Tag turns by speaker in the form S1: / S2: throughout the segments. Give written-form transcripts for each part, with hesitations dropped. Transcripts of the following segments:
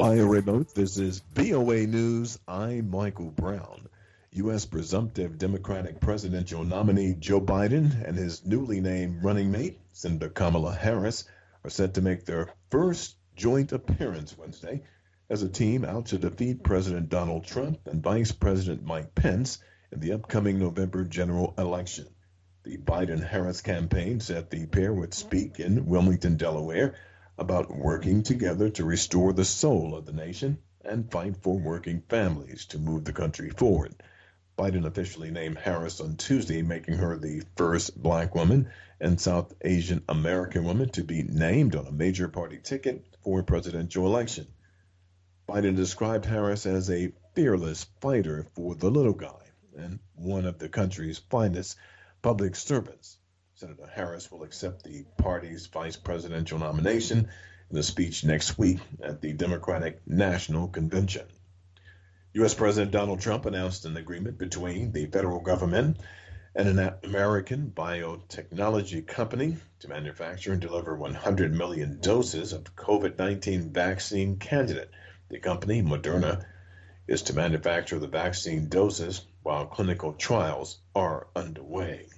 S1: Via remote, this is VOA News. I'm Michael Brown. U.S. presumptive Democratic presidential nominee Joe Biden and his newly named running mate, Senator Kamala Harris, are set to make their first joint appearance Wednesday as a team out to defeat President Donald Trump and Vice President Mike Pence in the upcoming November general election. The Biden-Harris campaign said the pair would speak in Wilmington, Delaware, about working together to restore the soul of the nation and fight for working families to move the country forward. Biden officially named Harris on Tuesday, making her the first black woman and South Asian American woman to be named on a major party ticket for a presidential election. Biden described Harris as a fearless fighter for the little guy and one of the country's finest public servants. Senator Harris will accept the party's vice presidential nomination in a speech next week at the Democratic National Convention. U.S. President Donald Trump announced an agreement between the federal government and an American biotechnology company to manufacture and deliver 100 million doses of COVID-19 vaccine candidate. The company, Moderna, is to manufacture the vaccine doses while clinical trials are underway.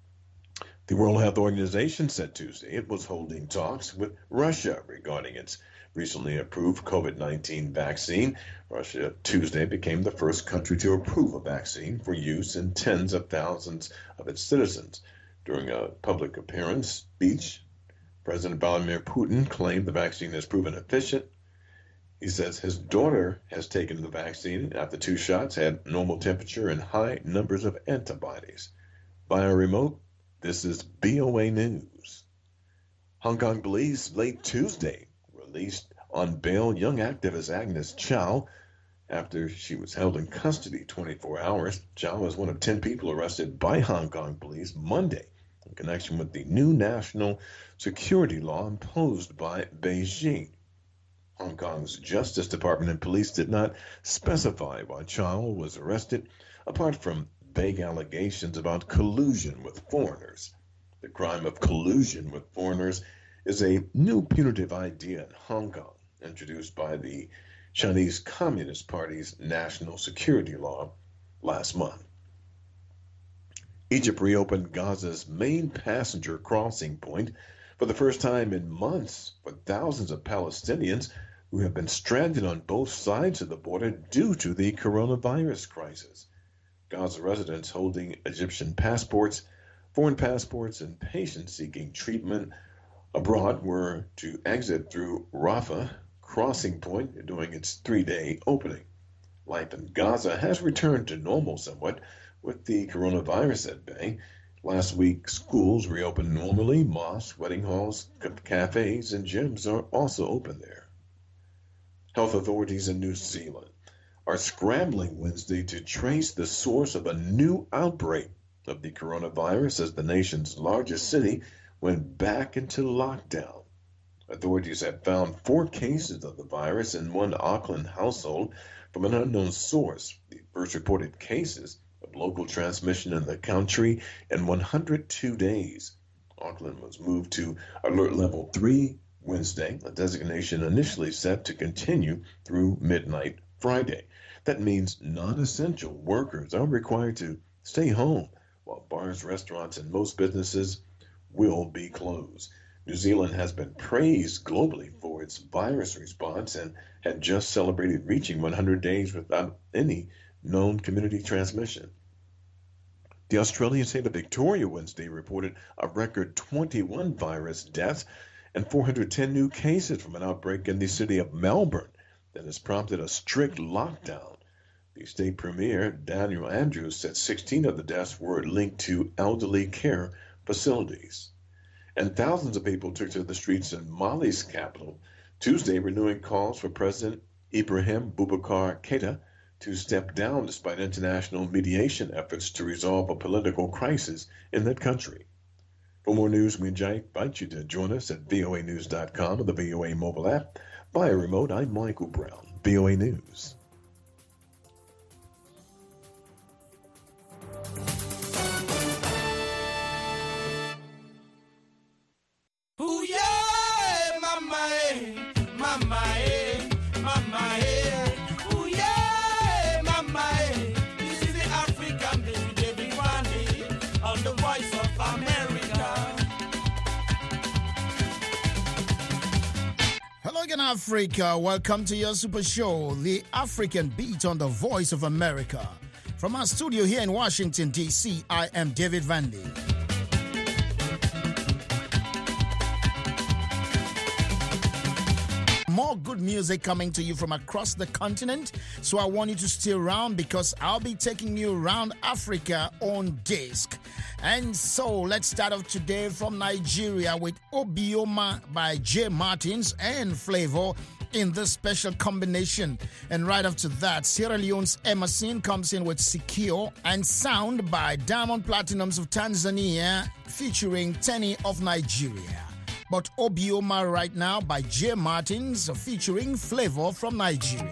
S1: The World Health Organization said Tuesday it was holding talks with Russia regarding its recently approved COVID-19 vaccine. Russia Tuesday became the first country to approve a vaccine for use in tens of thousands of its citizens. During a public appearance speech, President Vladimir Putin claimed the vaccine has proven efficient. He says his daughter has taken the vaccine after 2 shots, had normal temperature and high numbers of antibodies. Via remote, this is VOA News. Hong Kong police late Tuesday released on bail young activist Agnes Chow after she was held in custody 24 hours. Chow was one of 10 people arrested by Hong Kong police Monday in connection with the new national security law imposed by Beijing. Hong Kong's Justice Department and police did not specify why Chow was arrested, apart from vague allegations about collusion with foreigners. The crime of collusion with foreigners is a new punitive idea in Hong Kong, introduced by the Chinese Communist Party's national security law last month. Egypt reopened Gaza's main passenger crossing point for the first time in months for thousands of Palestinians who have been stranded on both sides of the border due to the coronavirus crisis. Gaza residents holding Egyptian passports, foreign passports, and patients seeking treatment abroad were to exit through Rafah crossing point during its 3-day opening. Life in Gaza has returned to normal somewhat with the coronavirus at bay. Last week, schools reopened normally. Mosques, wedding halls, cafes, and gyms are also open there. Health authorities in New Zealand are scrambling Wednesday to trace the source of a new outbreak of the coronavirus as the nation's largest city went back into lockdown. Authorities have found 4 cases of the virus in one Auckland household from an unknown source, the first reported cases of local transmission in the country in 102 days. Auckland was moved to Alert Level 3 Wednesday, a designation initially set to continue through midnight Friday. That means non-essential workers are required to stay home, while bars, restaurants, and most businesses will be closed. New Zealand has been praised globally for its virus response and had just celebrated reaching 100 days without any known community transmission. The Australian state of Victoria Wednesday reported a record 21 virus deaths and 410 new cases from an outbreak in the city of Melbourne that has prompted a strict lockdown. The state premier, Daniel Andrews, said 16 of the deaths were linked to elderly care facilities. And thousands of people took to the streets in Mali's capital Tuesday, renewing calls for President Ibrahim Boubacar Keïta to step down despite international mediation efforts to resolve a political crisis in that country. For more news, we invite you to join us at voanews.com or the VOA mobile app. Via remote, I'm Michael Brown, VOA News.
S2: Ooh yeah, mama, mama, mama. Africa, welcome to your super show, The African Beat on the Voice of America. From our studio here in Washington, D.C., I am David Vandy. More good music coming to you from across the continent, so I want you to stay around because I'll be taking you around Africa on disc. And so let's start off today from Nigeria with Obioma by Jay Martins and Flavor in this special combination. And right after that, Sierra Leone's Emerson comes in with Secure and Sound by Diamond Platinums of Tanzania featuring Tenny of Nigeria. But Obioma right now by Jay Martins featuring Flavor from Nigeria.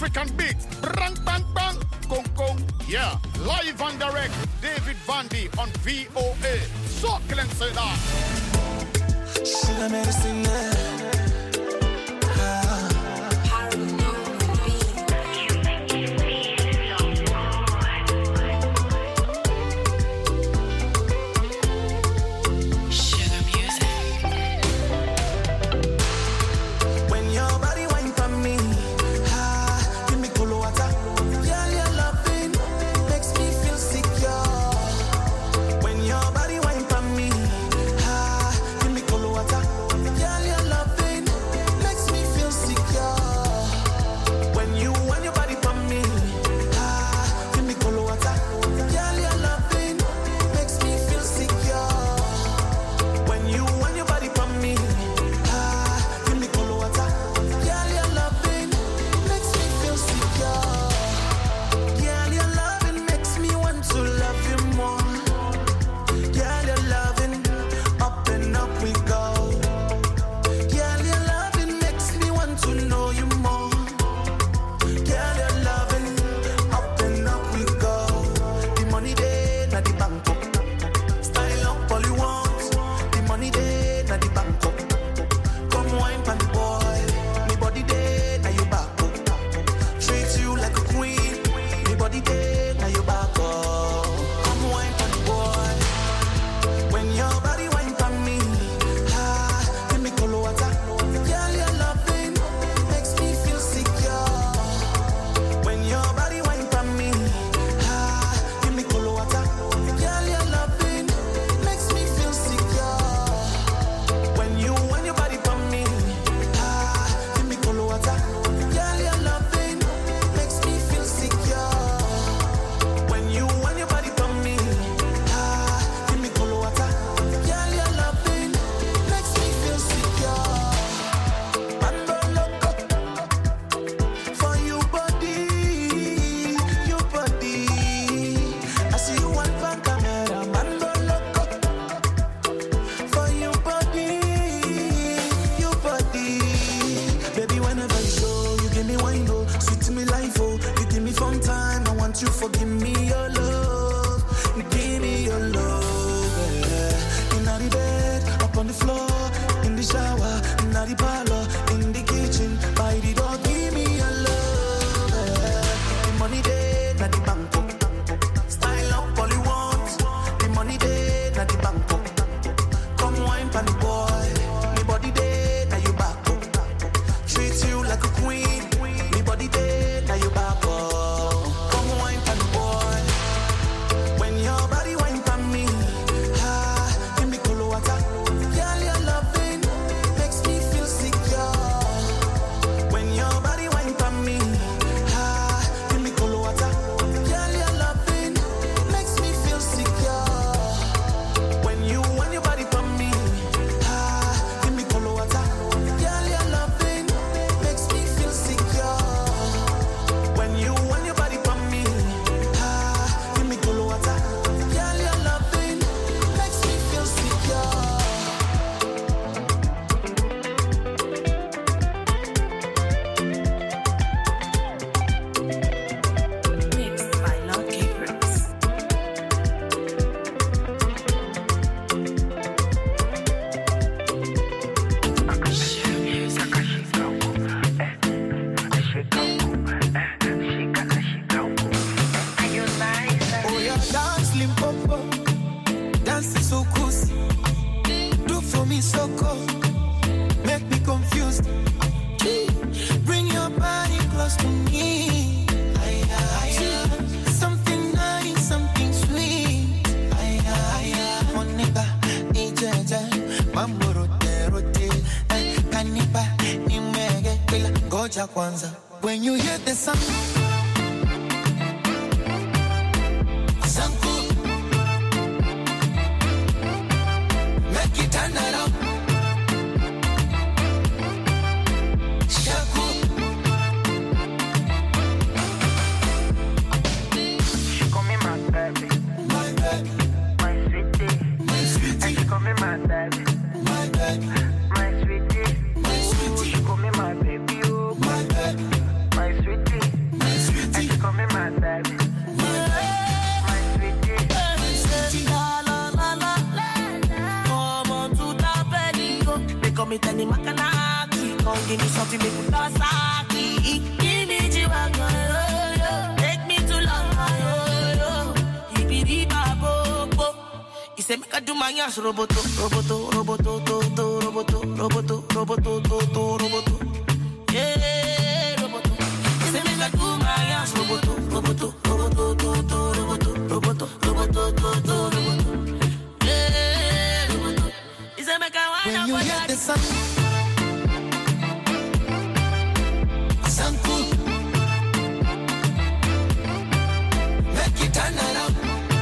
S2: African beats. Bang, bang, bang. Kong, kong. Yeah. Live and direct. David Vandy on VOA. Succulent say that.
S3: Should I medicine there?
S4: When you hear the sound, make it turn around. Shaku, she call me my baby, my baby, my sweetie, my sweetie. And she call me my baby, my baby, my sweetie, my sweetie. She call me my baby, oh my baby, my sweetie.
S3: me tani makanaki. Come give me something make me Kawasaki. Give me G-Wagon, take me to London, Ibiriba-bo-bo. He say make I do my ass roboto, roboto, roboto, roboto, roboto, roboto, roboto, roboto. Yeah, roboto. He say make I do my ass roboto, roboto, roboto, roboto, roboto, roboto, roboto. Yeah, roboto. He say make I wind up. When you hear the sound, cool. Make it turn around.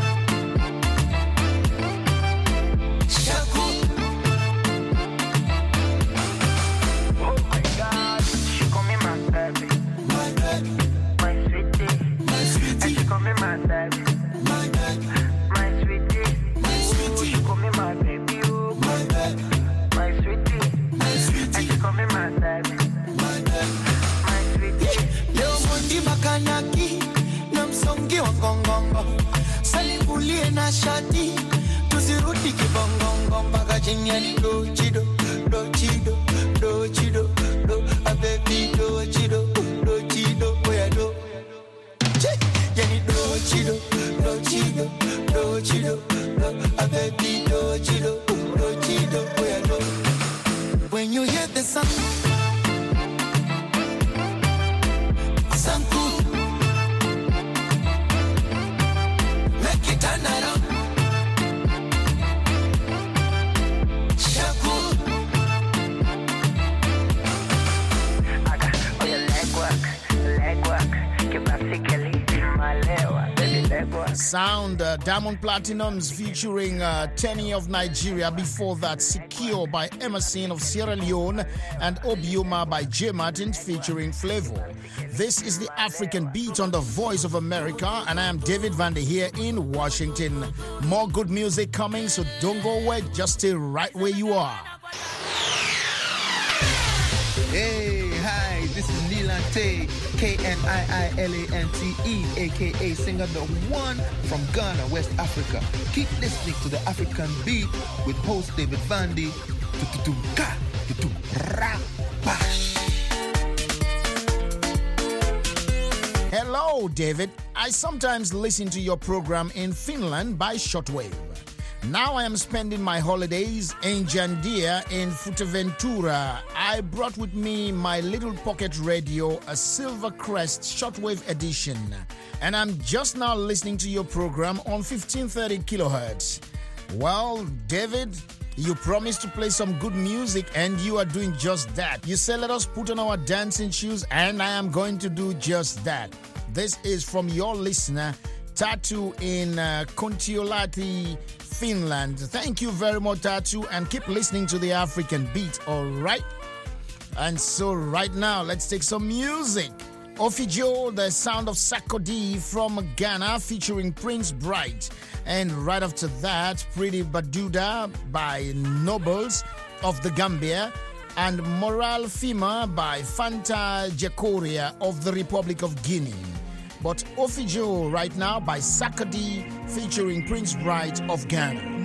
S3: Shaku.
S4: Oh my God, she call me my baby,
S3: My baby,
S4: my sweetie,
S3: my
S4: and
S3: sweetie,
S4: she call me my baby,
S3: my baby,
S4: my sweetie,
S3: my
S4: oh,
S3: sweetie,
S4: she call me my baby, oh,
S3: my baby,
S4: my sweetie,
S3: my
S4: and
S3: sweetie,
S4: she call me my baby,
S3: my baby.
S4: my sweetie.
S3: Leo mundi makanaki, na msongi wa ngongongo. Salipulie na shati, tusirudi kibongongo. Mpaka chini ya ni do chido, do chido, do chido, do. A baby do chido, do chido, oya do. Yani do chido, do chido, do chido, do. A baby do chido, do chido, oya do. When you hear the sound, cool. Make it turn around. Shaku.
S4: Aga, oh your leg work, que basically my lewa, baby leg work.
S2: Sound Diamond Platinums featuring Tenny of Nigeria. Before that, Secure by Emerson of Sierra Leone and Obioma by J Martin featuring Flavor. This is the African Beat on the Voice of America, and I am David Vander here in Washington. More good music coming, so don't go away. Just stay right where you are.
S5: Hey, hi, this is Nilante, Kniilante, aka singer the one from Ghana, West Africa. Keep listening to the African Beat with host David Vandy.
S2: Hello, David. I sometimes listen to your program in Finland by shortwave. Now I am spending my holidays in Jandia in Fuerteventura. I brought with me my little pocket radio, a Silver Crest shortwave edition. And I'm just now listening to your program on 1530 kilohertz. Well, David, you promised to play some good music and you are doing just that. You said let us put on our dancing shoes and I am going to do just that. This is from your listener, Tatu in Kontiolahti, Finland. Thank you very much, Tatu, and keep listening to the African Beat, all right? And so right now, let's take some music. Ofijo, the sound of Sakodi from Ghana featuring Prince Bright. And right after that, Pretty Baduda by Nobles of the Gambia. And Moral Fima by Fanta Jacoria of the Republic of Guinea. But Ofijo right now by Sakodi featuring Prince Bright of Ghana.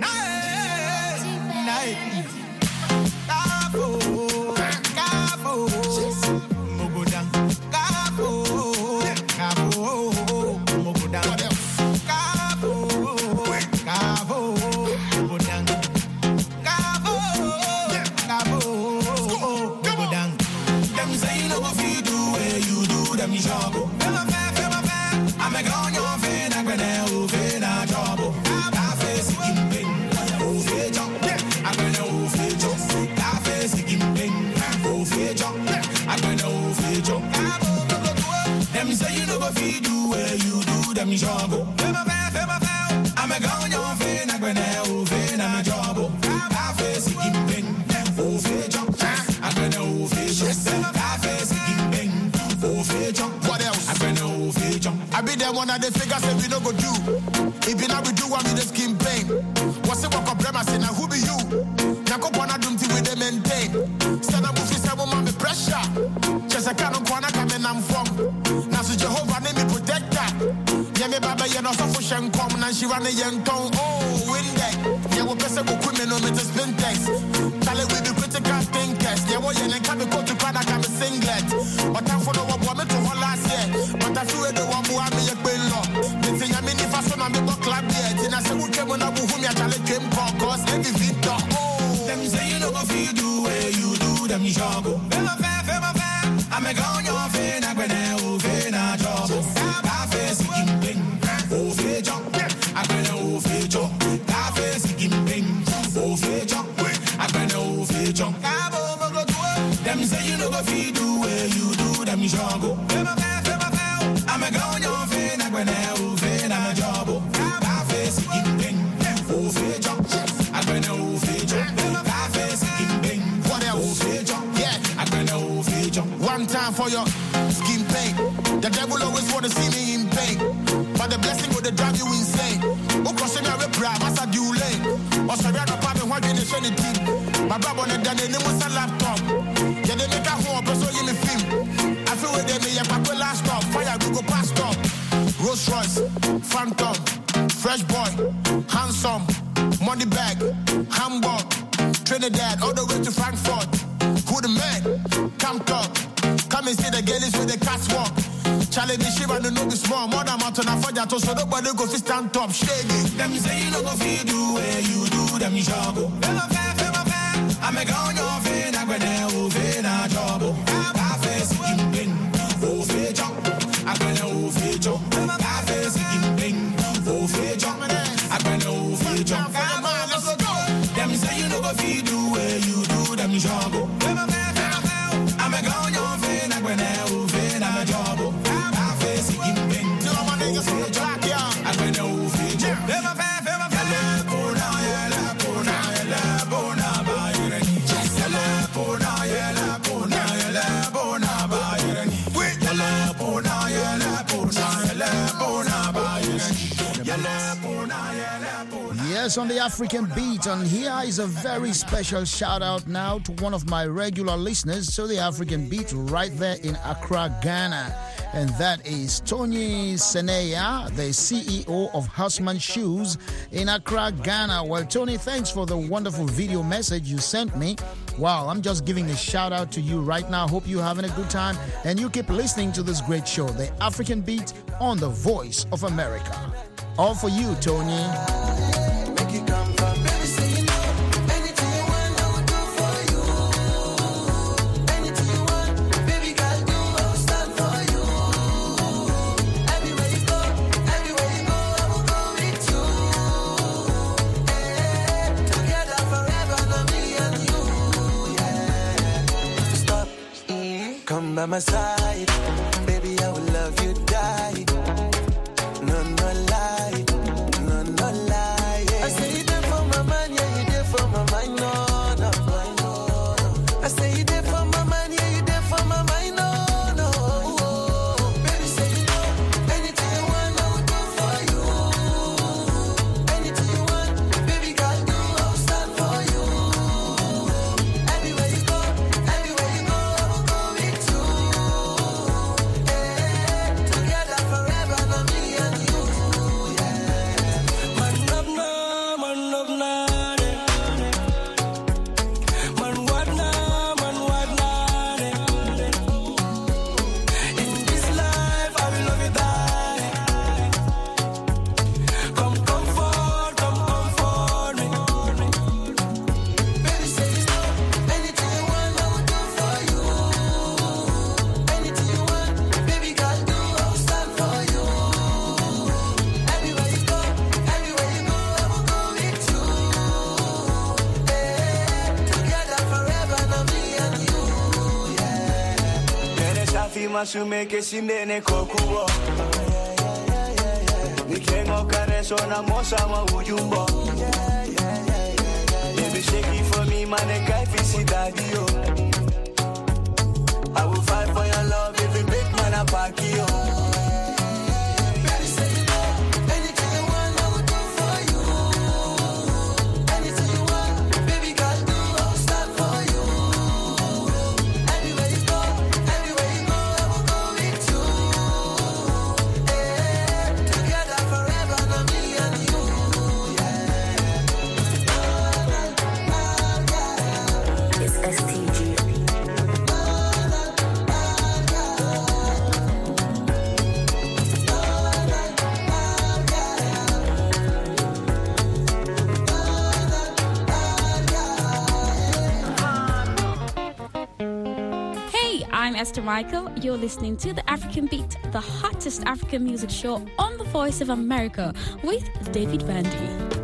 S6: One of the figures say we no go do. If you not we do one with the skin pain. What's the work of premise now who be you? Nako bona dumti with the maintain. Stand up if you say woman me pressure. Just a cannon corner coming I'm from. Now so Jehovah name me protector. Yeah me baba yeah no so for shen come and she run a young tongue. Oh win that. Yeah we person go women no me to spin text. Tell it we be critical think. yen and come go to Prada, come singlet. But I'm for the woman to hold last year. But I feel the one who I may have been low. The thing I mean, if I saw my club yet, and I said, we came on up with me, I challenge him, cause every Victor. Oh, them say you know what you do, where you do, them you shall go. Feel my fair, I'm a gone your fin, I'm gonna open a job. I face him, bing, oh, fair job. I'm gonna open job. I face him, bing, oh, fair job. I'm gonna open job. Them say you know what you do, where you do, them you shall go. Feel my fair, I'm a gone your fin, I'm gonna open a job. I face him, bing, oh, fair job. I'm gonna open job. I face him, bing, what else? Yeah, I'm gonna open job. One time for your skin pain. The devil always want to see me in pain, but the blessing will drive you insane. Who cross me a pride, must I do lane? Or sorry, I don't have what you say the team. My brother on the name was a laptop. Yeah, they make a home, so you me film. I feel with them, yeah, but last stop. Fire Google past stop. Rolls Royce, Phantom, Fresh Boy, Handsome, Money Bag, Hamburg, Trinidad, all the way to Frankfurt. Who the man? Come talk. Come and see the girls with the catwalk. Charlie the Shiva no know be small. More than mountain and fire to so nobody go fi stand top. Shaggy. Them say you no go fi do where you do. Them you shall go. Feel my fair. I'm a gone your fin. I'm gonna open a job. I face him bing. Oh fair job. I'm gonna open job. I face him bing. Oh fair job. I'm gonna open job. Come on, let's go. Them say you no go fi do where you do. Them you shall go. Feel my fair. I'm a gone your fin. I'm gonna open a job. I face him bing. No my niggas for the track, yeah. I'm gonna open job. Feel my fair.
S2: Yes, on the African beat, and here is a very special shout out now to one of my regular listeners to the African beat right there in Accra, Ghana. And that is Tony Seneya, the CEO of Houseman Shoes in Accra, Ghana. Well, Tony, thanks for the wonderful video message you sent me. Wow, I'm just giving a shout out to you right now. Hope you're having a good time and you keep listening to this great show, The African Beat on the Voice of America. All for you, Tony.
S3: Come by my side, baby, I will love you, die. No lie, no lie. Yeah. I say you there for my man, yeah, you there for my mind, no. I say you there for my man, yeah, you there for my mind, no. Baby, say you know, anything you want, I will do for you. Anything you want, baby, girl, do, I'll stand for you. Everywhere you go, I will go with you. Together forever, no me and you. Man love na, man love na. Man what na. In this life, I will love you die. Come comfort me. Baby, say you know, anything you want, I will do for you. Anything you want, baby girl, do, I'll stand for you. Everywhere you go, I will go with you. Together forever, no me and you.
S7: Nene safi masumeke simene kokubo. Nikengo kareso na mosa ma ujumbo. Baby shake it for me, man, kai fisi daddy yo. I will fight for your love, every big man a pack yo.
S3: Baby, say you know, anything you want, I will do for you. Anything you want, baby girl, do, I'll stand for you. Everywhere you go, I will go with you. Together forever, no me and you.
S8: It's ST I'm Esther Michael. You're listening to The African Beat, the hottest African music show on the Voice of America with David Vandy.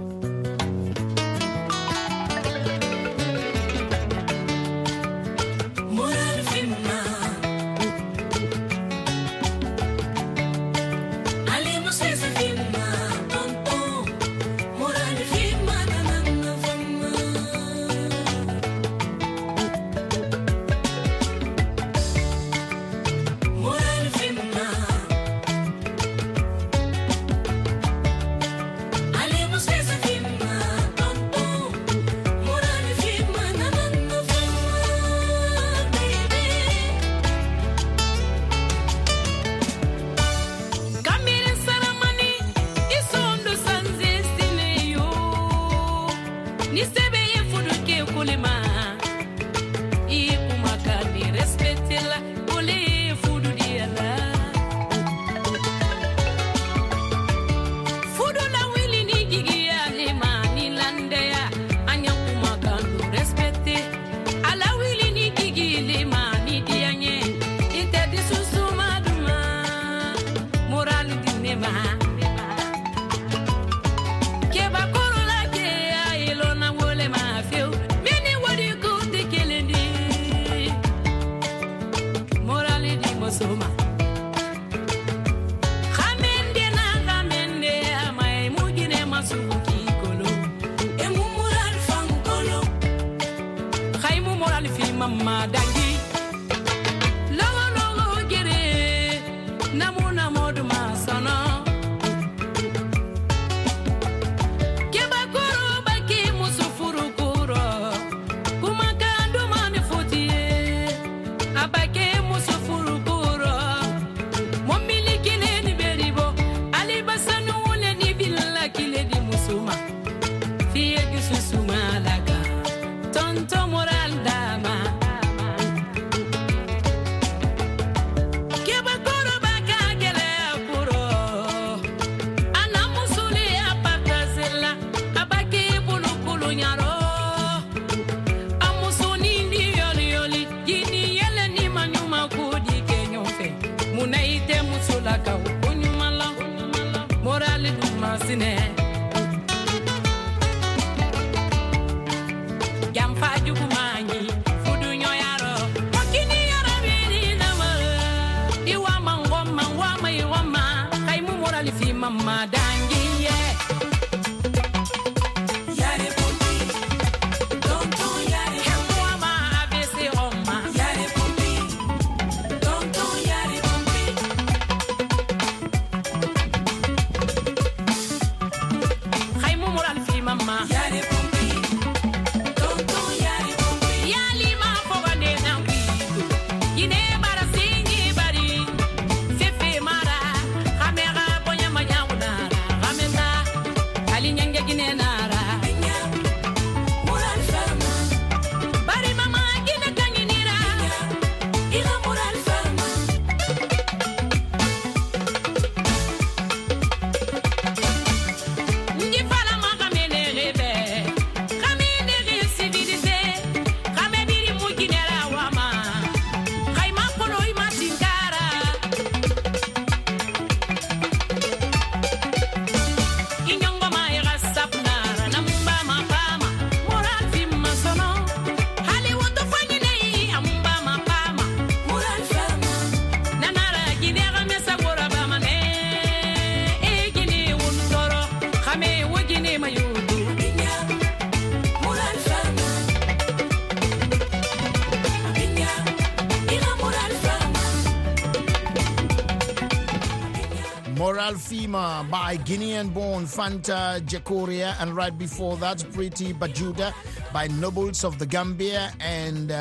S2: Moral Fema by Guinean-born Fanta Jacoria, and right before that, Pretty Bajuda by Nobles of the Gambia, and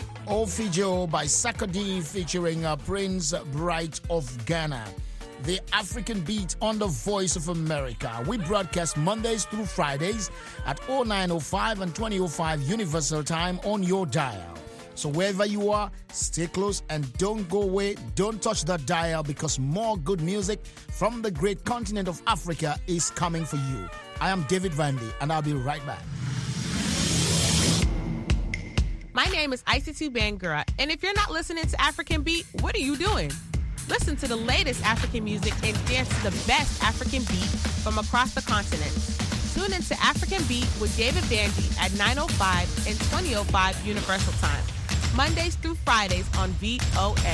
S2: Ofijo by Sakadi featuring Prince Bright of Ghana. The African Beat on the Voice of America. We broadcast Mondays through Fridays at 0905 and 2005 Universal Time on your dial. So wherever you are, stay close and don't go away. Don't touch that dial, because more good music from the great continent of Africa is coming for you. I am David Vandy, and I'll be right back.
S9: My name is Isatu Bangura, and if you're not listening to African Beat, what are you doing? Listen to the latest African music and dance to the best African beat from across the continent. Tune into African Beat with David Bandy at 9:05 and 20:05 Universal Time, Mondays through Fridays on VOA.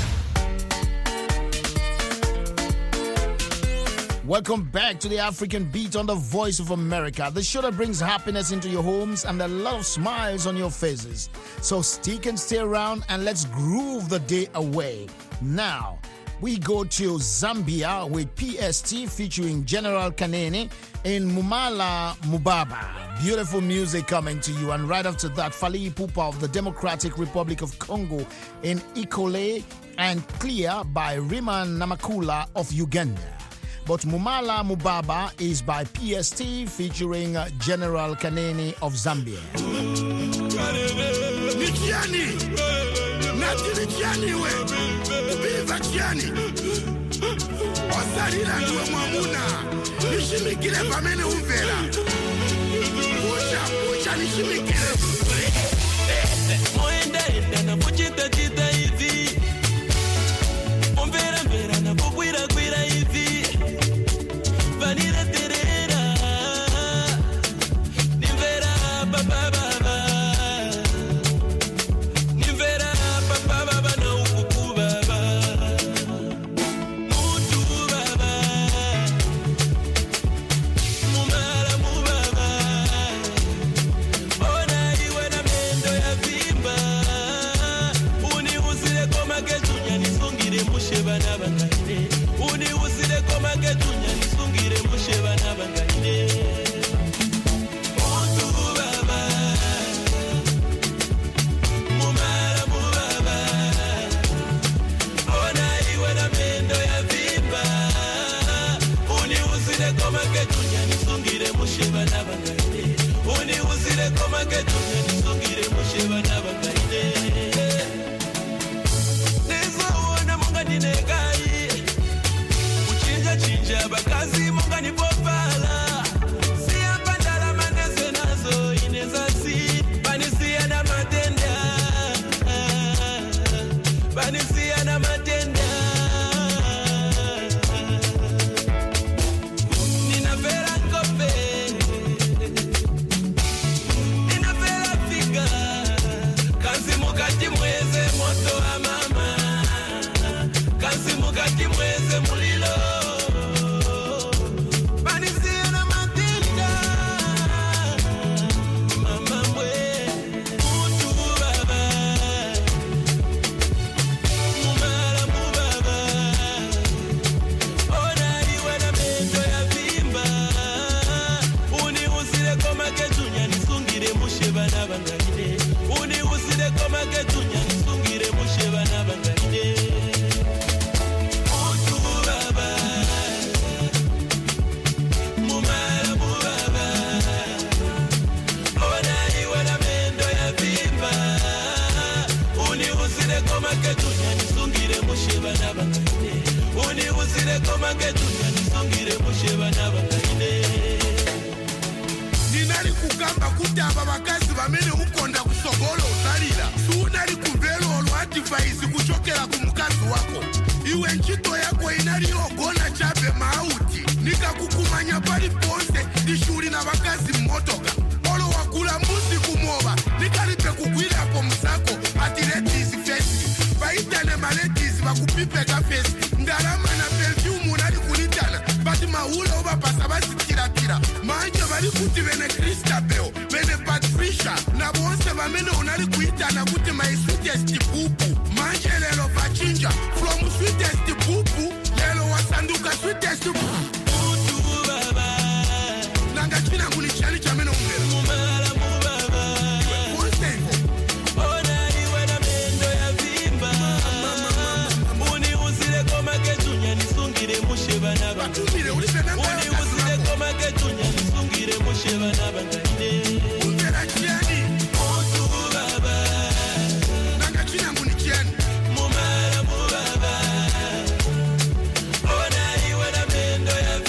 S2: Welcome back to the African Beat on the Voice of America, the show that brings happiness into your homes and a lot of smiles on your faces. So stick and stay around and let's groove the day away. Now, we go to Zambia with PST featuring General Kanene in Mumala Mubaba. Beautiful music coming to you. And right after that, Fally Ipupa of the Democratic Republic of Congo in Ikole and Clear by Riemann Namakula of Uganda. But Mumala Mubaba is by PST featuring General Kanene of Zambia.
S6: Mumala mubaba, ona iwe na mendo ya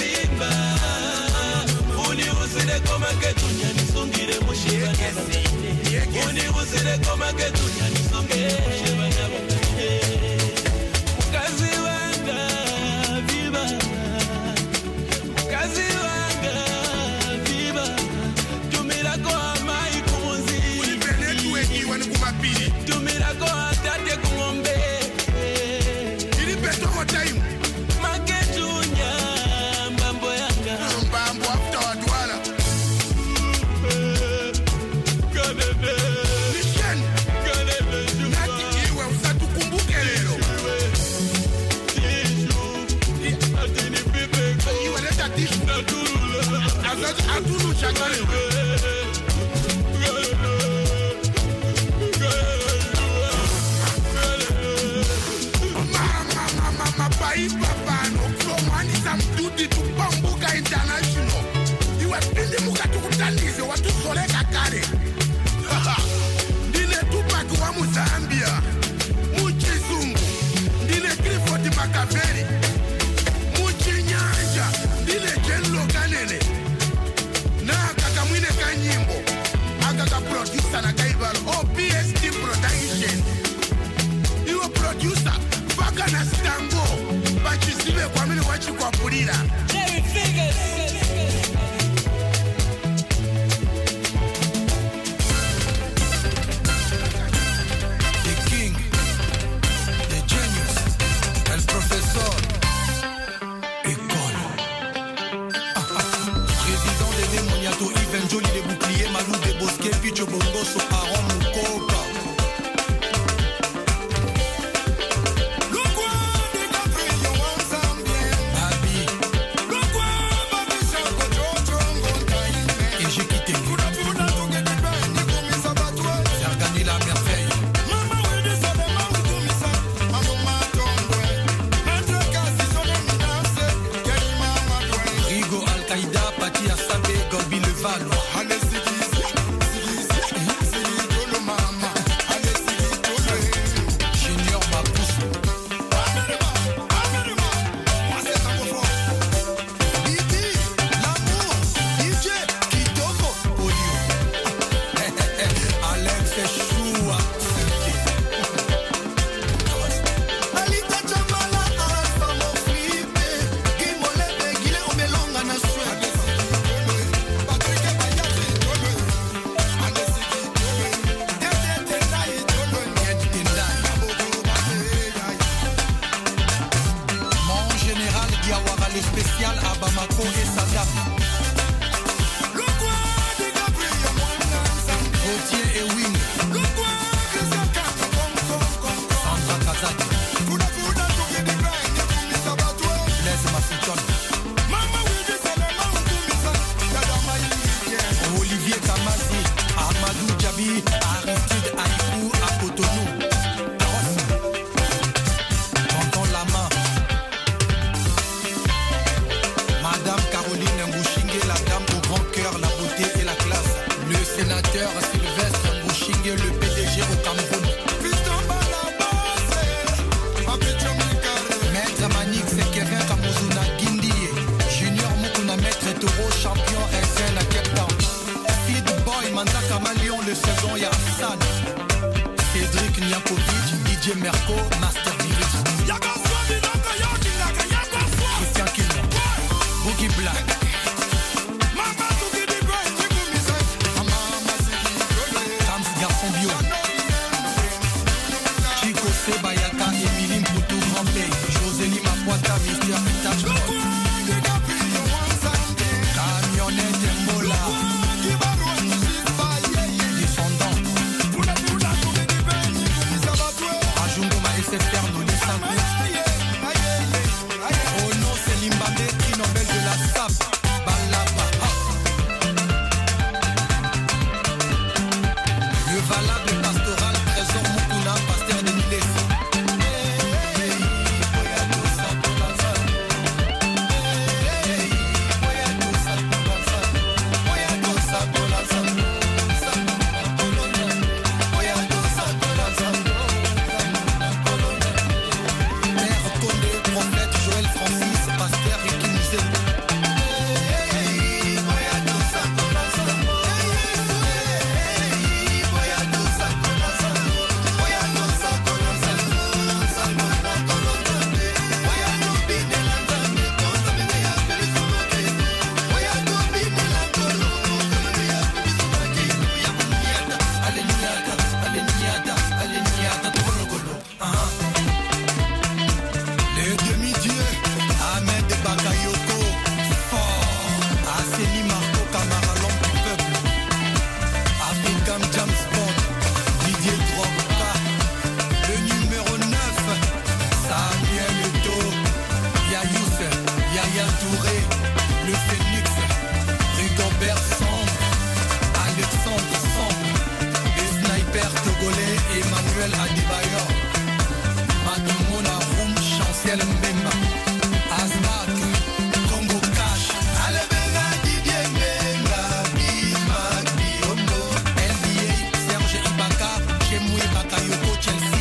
S3: Emmanuel Adebayor, Matumona Roum, Chancel Mbemba, Azmak, Congo Cash, Alebena Didier Mbenga, Bismarck Biondo, NBA, Serge Ibaka, Chemou Bakayoko, Chelsea.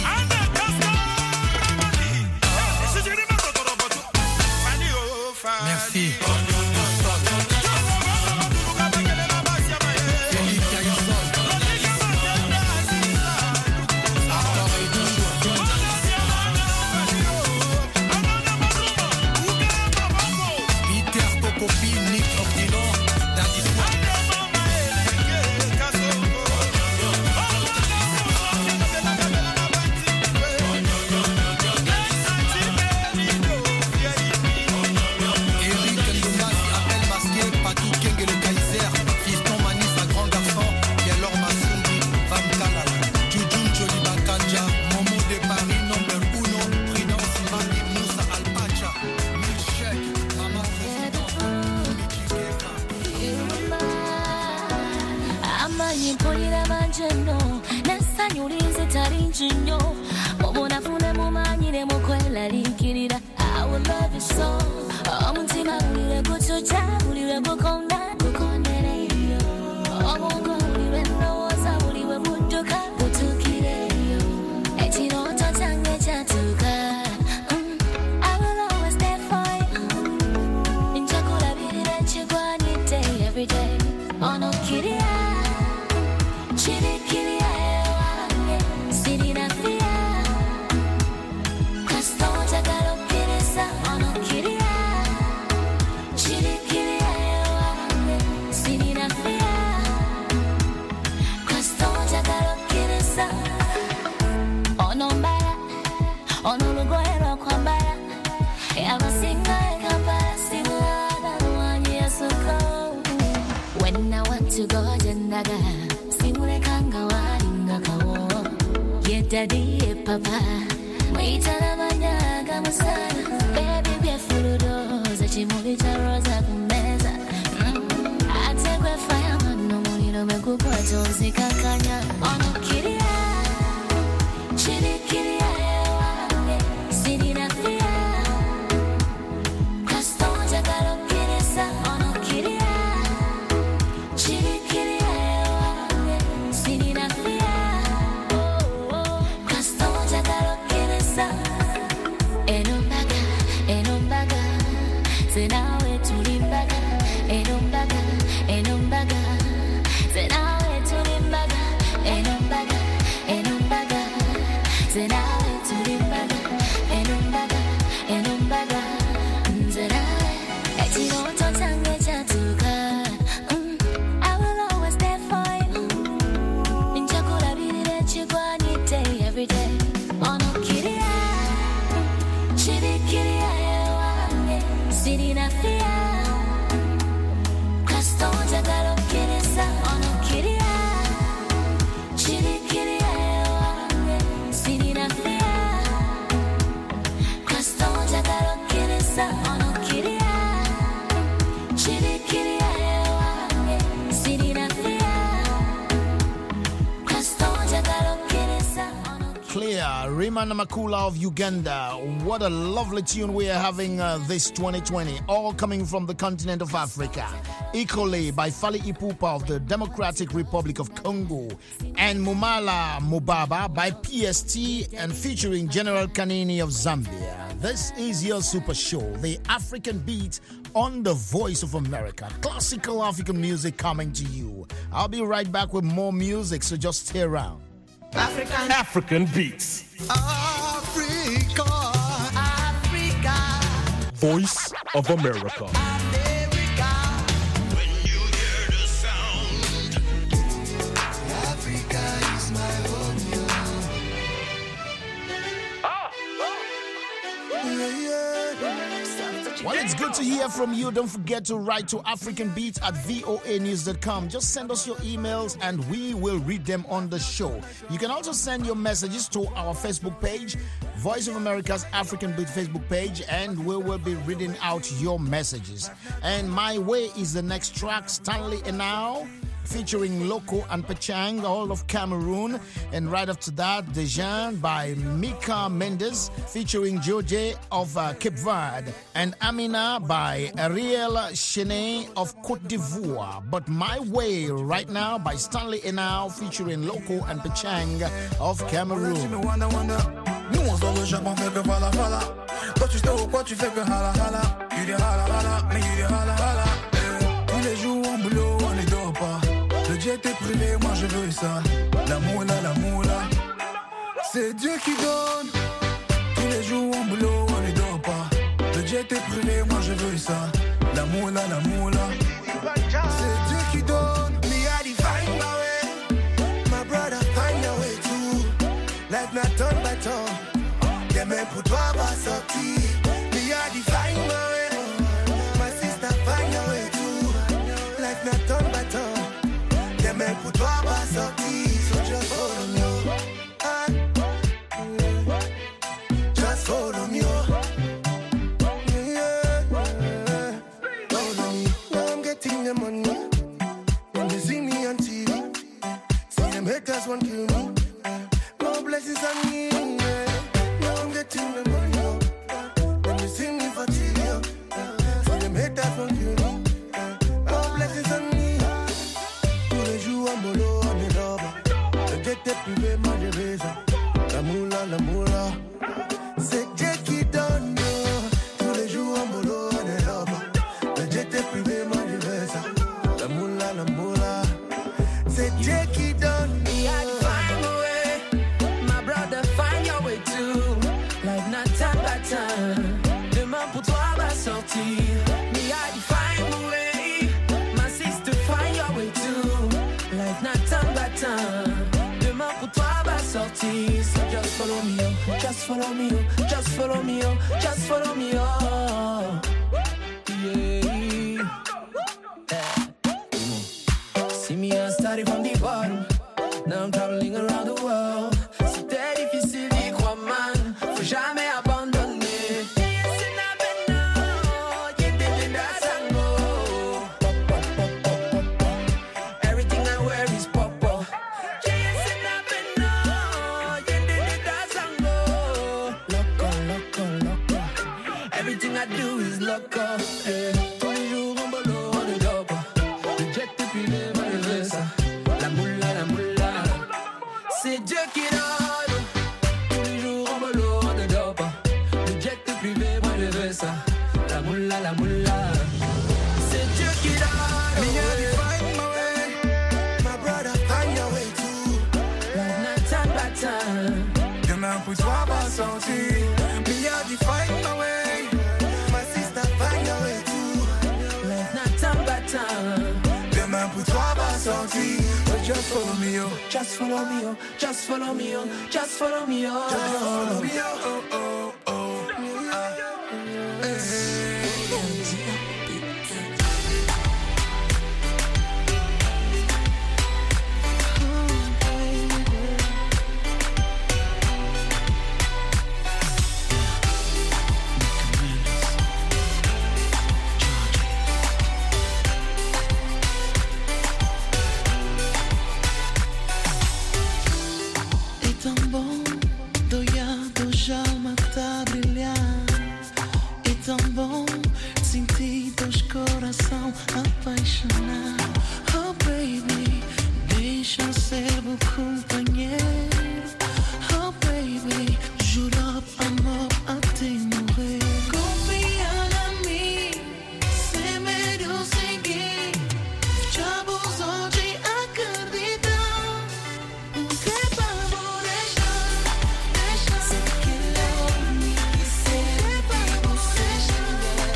S3: Merci.
S10: I will love you so. Omuntima ulire kuchucha, ulire bukonda, bukondere yo. Omungo ulire ndowoza, ulire butuka, butukire yo. Etino totange chatuka. I will always stay for you. Inchakula birire chigwanite every day. Ono kiria, chiri kiria ewange, sirina fia. When I want to go jendaga, simule kanga waringa kawo. Yetadi papa, maitana manyaga musana. Baby be furudoza, chimuli charoza kumeza. Atekwe fire mano muliro mekupa tonzi kakanya. Ono kiria, chiri kiria ewange, sirina fia. Kaston jagalo kirisa, ono kiria.
S2: Rima Namakula of Uganda. What a lovely tune we are having this 2020, all coming from the continent of Africa. Equally by Fally Ipupa of the Democratic Republic of Congo, and Mumala Mubaba by PST, and featuring General Kanini of Zambia. This is your super show, the African Beat on the Voice of America. Classical African music coming to you. I'll be right back with more music, so just stay around.
S11: African Beats.
S3: Africa.
S11: Voice of America.
S3: When you hear the sound, Africa is my home.
S2: Well, it's good to hear from you. Don't forget to write to africanbeat@voanews.com. Just send us your emails and we will read them on the show. You can also send your messages to our Facebook page, Voice of America's African Beat Facebook page, and we will be reading out your messages. And my way is the next track, Stanley Enao, featuring Loco and Pachang, all of Cameroon. And right after that, Dejan by Mika Mendes, featuring George of Cape Verde. And Amina by Ariel Chenet of Côte d'Ivoire. But My Way right now by Stanley Enau, featuring Loco and Pachang of Cameroon.
S3: Nous on sort le charbon, fait que vala vala. Quand tu sais quoi, tu fais que hala hala. Il est hala hala, mais il est hala hala. Tous les jours en boulot, on ne dort pas. Le jet est privé, moi je veux ça. La moula, c'est Dieu qui donne. Tous les jours en boulot, on ne dort pas. Le jet est privé, moi je veux ça. La moula, c'est Dieu qui donne. Me I define my way. My brother find your way too. Life not turn by turn. Des mains pour toi va sortir. Me I define my way. My sister find your way too. Life not turn by turn. Des mains pour toi va sortir. So just follow me. Just follow me. Follow me. Now I'm getting the money. When they see me on TV, see them haters won't kill me. No blessings on me. Now I'm getting the money. When they see me for TV, see them haters won't kill me. No blessings on me. Tous les jours en bolo, on est là-bas. Le jet est privé, moi je vais ça. La moula. C'est Dieu qui donne. Tous les jours en bolo, on est là-bas. Le jet est privé, moi je vais ça. La moula. C'est Dieu qui donne.
S12: Me I define my way. My brother find your way too. Life not time by time. Demain pour toi va sortir. Me I define my way. My sister find your way too. Life not time by time. Demain pour toi va sortir. So just follow me, oh. Just follow me, oh. Just follow me, oh. Just follow me, oh. Yeah. See me, I started from the bottom. Now I'm traveling around the world. C'était difficile d'y croire, man. Faut jamais abandonner. Everything I wear is pop-up. Loco. Everything I do is loco. Tous les jours en bolo, on ne dort pas. Le jet est privé, moi je veux ça. La moula. C'est Dieu qui donne. Tous les jours en bolo, on ne dort pas. Le jet est privé, moi je veux ça. La moula. C'est Dieu qui donne.
S3: Me I define my way. My brother find your way too.
S12: Life not time by time.
S3: Demain pour toi va sortir. Me I define my way. My sister find your way too.
S12: Life not time by time.
S3: Demain pour toi va sortir. So just follow me, oh.
S12: Just follow me, oh. Just follow me, oh. Just follow me, oh.
S3: Just follow me, oh.
S13: Coração apaixonar. Oh baby, deixa eu ser o companheiro. Oh baby, juro amor até morrer. Confia em mim, sem medo seguir. Já abusou de acreditar. O que vamos deixar? Se quiser me quiser, vamos deixar.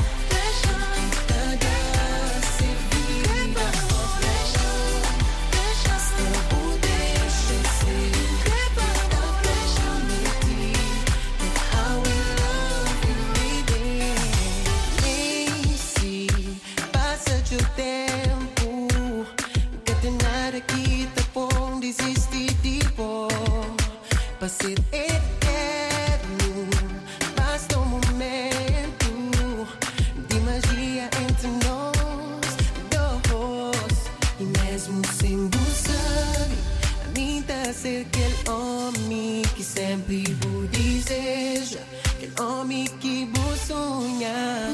S13: Ser eterno, basta momento de magia entre nós dois, e mesmo sem homem que sempre vou deseja, aquele homem que vou sonhar.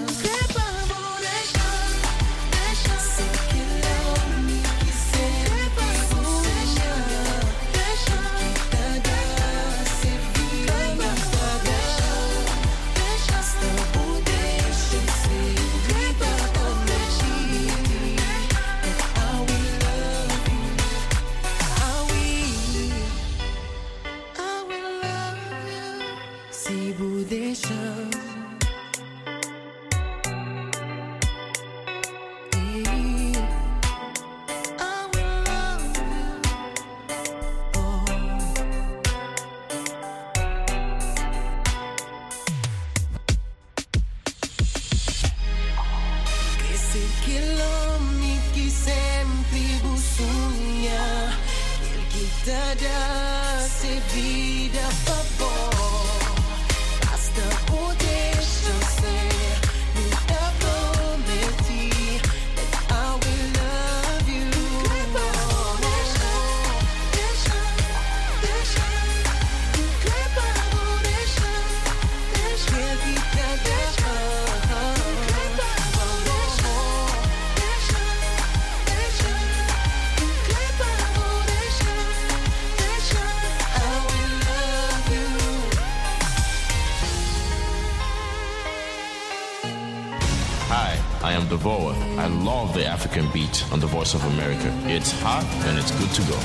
S14: I love the African beat on the Voice of America. It's hot and it's good to go.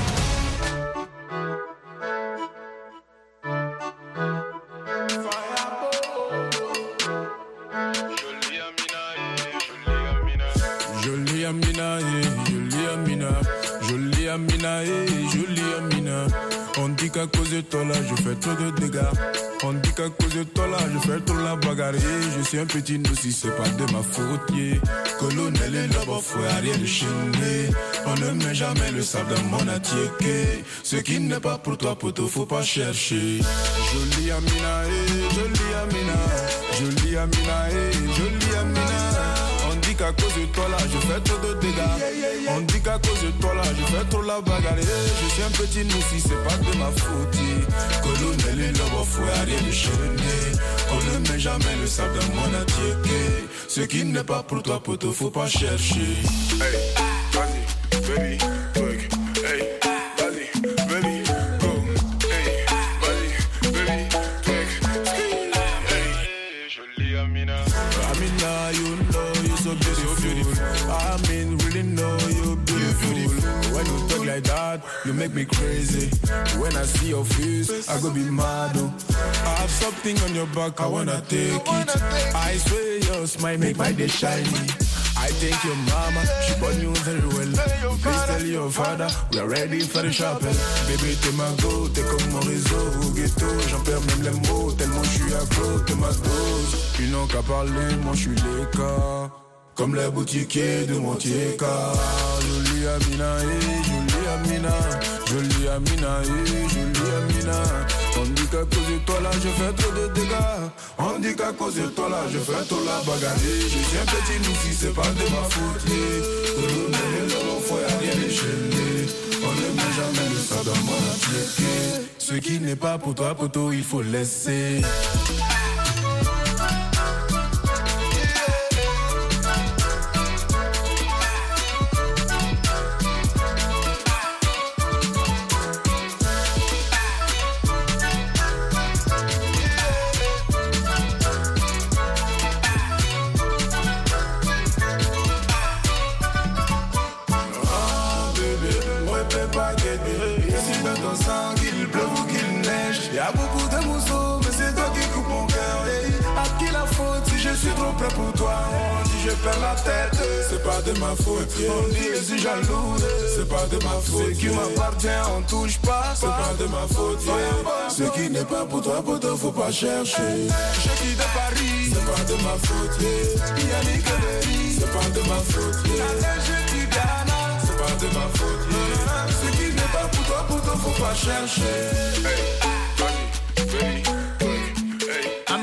S15: Jolie Amina, jolie Amina. On dit qu'à cause de toi là, je fais trop de dégâts. On dit qu'à cause de toi là, je fais trop la bagarre. Je suis un petit si c'est pas de ma faute. Colonel et là-bas, faut Ariel Chéné. On ne met jamais le sable dans mon attiéké. Ce qui n'est pas pour toi, poto, faut pas chercher. Jolie Amina, jolie Amina. Jolie Amina, jolie Amina. On dit qu'à cause de toi là, je fais trop de dégâts. On dit qu'à cause de toi là, je fais trop la bagarre. Je suis un petit si c'est pas de ma faute. Colonel et là-bas, faut Ariel Chéné. On ne met jamais le sable dans mon attiéké. Ce qui n'est pas pour toi, poto, faut pas chercher. Hey, vas-y, baby, twerk. Hey, vas-y, baby, go. Hey, vas-y, baby, twerk. Hey, jolie Amina. Amina, you know you're so beautiful. I mean, really know you're beautiful. When you talk like that, you make me crazy. When I see your face, I go be mad. I have something on your back, I wanna take it. I swear your smile make my day shiny. I thank your mama, she born you very well. Please tell your father, we are ready for the chapel. Bébé t'es ma go, t'es comme mon réseau au ghetto. J'en perds même les mots, tellement je suis accro, t'es ma dose. Ils n'ont qu'à parler, moi je suis les cas. Comme les boutiquiers de Montier-Car. Jolie Amina, jolie Amina. Jolie Amina, jolie Amina. On dit qu'à cause de toi là, je fais trop de dégâts. On dit qu'à cause de toi là, je fais trop la bagarre. Je suis un petit si c'est pas de ma faute. Colonel, l'homme, faut rien déchaîner. On ne met jamais le sang dans mon attiéké. Ce qui n'est pas pour toi, poto, il faut laisser. Pour toi, on dit je perds la tête, c'est pas de ma faute. On dit je suis jaloux, c'est pas de ma faute. Ce qui m'appartient, on touche pas, c'est pas de ma faute. Ce qui n'est pas pour toi, poto, faut pas chercher. Je quitte Paris, c'est pas de ma faute. Yannick Emery, c'est pas de ma faute. Je quitte Ghana, c'est pas de ma faute. Ce qui n'est pas pour toi, poto, faut pas chercher.
S2: Amina,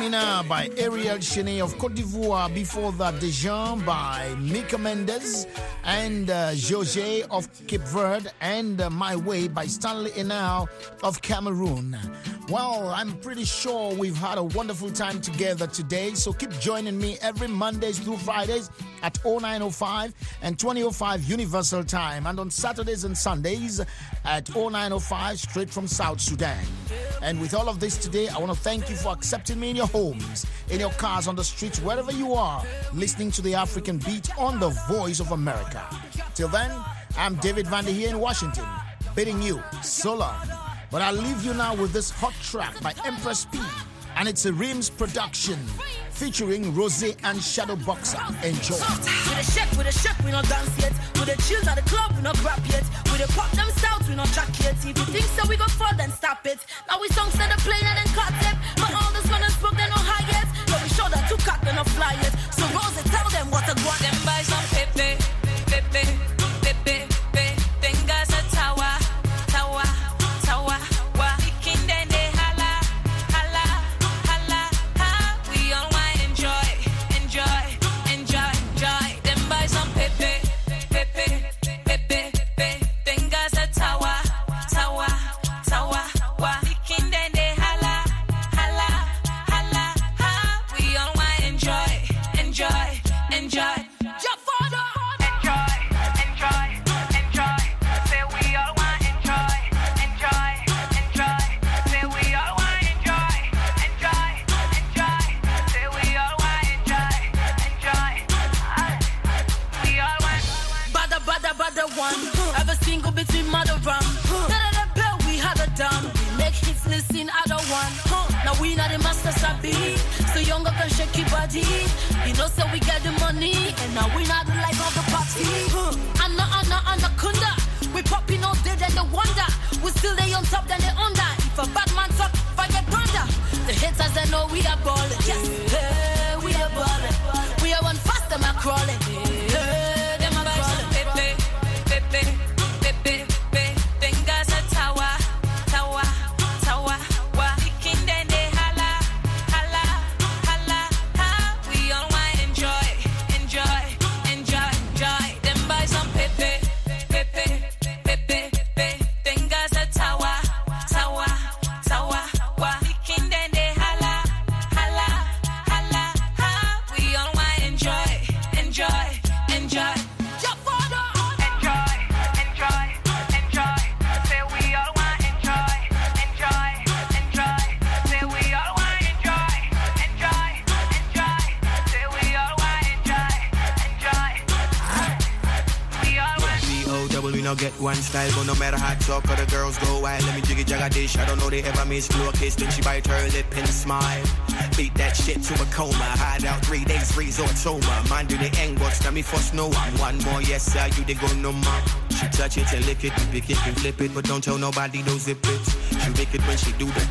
S2: by Ariel Cheney of Côte d'Ivoire. Before that, Dejan by Mika Mendes and José of Cape Verde, and My Way by Stanley Enau of Cameroon. Well, I'm pretty sure we've had a wonderful time together today, so keep joining me every Mondays through Fridays at 0905 and 2005 Universal Time, and on Saturdays and Sundays at 0905 straight from South Sudan. And with all of this today, I want to thank you for accepting me in your homes, in your cars, on the streets, wherever you are, listening to the African Beat on the Voice of America. Till then, I'm David Vander here in Washington, bidding you so long. But I'll leave you now with this hot track by Empress P, and it's a Rims production featuring Rosé and Shadow Boxer. Enjoy.
S16: With a shake, we not dance yet. With a chill at the club, we not rap yet. With a pop them stouts, we not jack yet. If you think so, we go fall, then stop it. Now we songs that are playing and then cut it. But all this fun and smoke, they no high yet. So we show that two cut, they no fly yet. So Rosé, tell them what to go. Them buy some pepe, pepe, pepe, pepe. Fingers a tower, tower, tower. Wa king then they holla, holla, holla, ha. We all want enjoy, enjoy, enjoy, enjoy. Them buy some pepe, pepe, pepe, pepe. Fingers a tower, tower, tower. Wa king then they holla, holla, holla, ha. We all want enjoy, enjoy, enjoy. Your father. Enjoy, enjoy, enjoy. Say we all want enjoy, enjoy, enjoy. Say we all want enjoy, enjoy, enjoy. Say we all want enjoy, enjoy. We all want. Bada one. Ever single between mother rum. Da bell we had a done. We make hits listen other one. Now we not the master sabi. So younger can shake your body. You know so we get the money. And now we not the life of the party. Anaconda. We popping all day then the wonder. We still they on top then they under. If a bad man talk, fire thunder. The haters they know we are balling. Yes, hey, we are balling. We are one fast them are crawling. Hey, them are crawling. Pepe, pepe, pepe, pepe. Fingers a tower, tower, tower. Wa king then they holla, holla, holla, ha. We all want enjoy, enjoy, enjoy, enjoy. Them buy some pepe, pepe, pepe, pepe. Fingers a tower, tower, tower. Wa king then they holla, holla, holla, ha. We all want enjoy, enjoy, enjoy. Your father. Enjoy, enjoy, enjoy. Say we all want enjoy, enjoy, enjoy. Say we all want enjoy, enjoy, enjoy. Say we all want enjoy, enjoy. We all want.
S17: B-O-double, we no get one style, but no matter how talk or the girls go wild. Let me jiggy jagga dish. I don't know they ever miss blue kiss. Then she bite her lip and smile. Beat that shit to a coma. Hide out 3 days, resort soma. Man do the end, what's me first no one more, yes sir, you they go no more. She touch it and lick it, pick it and flip it, but don't tell nobody don't zip it. She make it when she do the